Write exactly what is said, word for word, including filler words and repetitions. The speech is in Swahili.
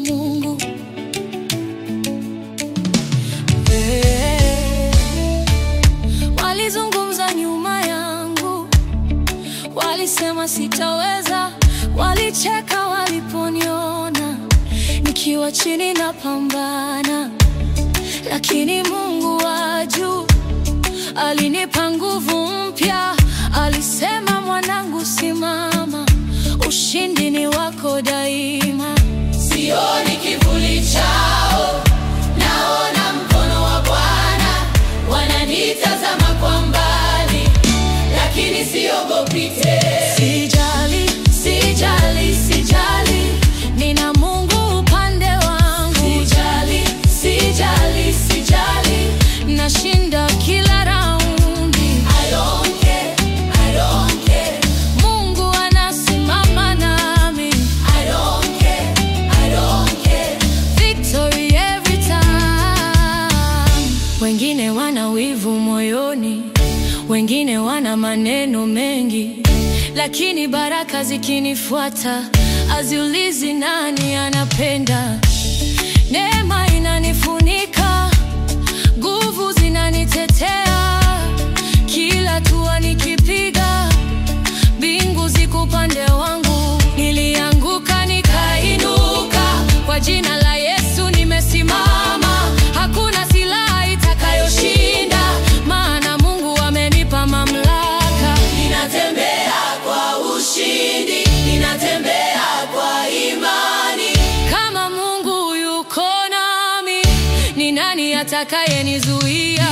Mungu. Hey, walizungumza nyuma yangu, walisema sitaweza, walicheka waliponiona nikiwa chini na pambana, lakini Mungu wa juu alinipa nguvu mpya. Alisema, mwanangu, simama, ushindi ni wako daima. Sioni kivuli chao, naona mkono wa Bwana. Wananitazama kwa mbali, lakini siogopi tena. Sijali, sijali, sijali, nina Mungu upande wangu. Sijali, sijali, sijali, nashinda kila raundi. I don't care, I don't care, Mungu anasimama nami. I don't care, I don't care, victory every time. Wengine wana wivu moyoni, wengine wana maneno mengi, lakini baraka zikinifuata haziulizi nani anapenda. Neema inanifunika, nguvu zinanitetea, kila hatua nikipiga, mbingu ziko upande wangu. Nilianguka nikainuka, kwa jina la Yesu nimesimama. Hakuna silaha itakayoshinda, maana Mungu amenipa mamlaka. Ninatembea kwa ushindi, ninatembea kwa imani. Kama Mungu yuko nami, ni nani atakayenizuia?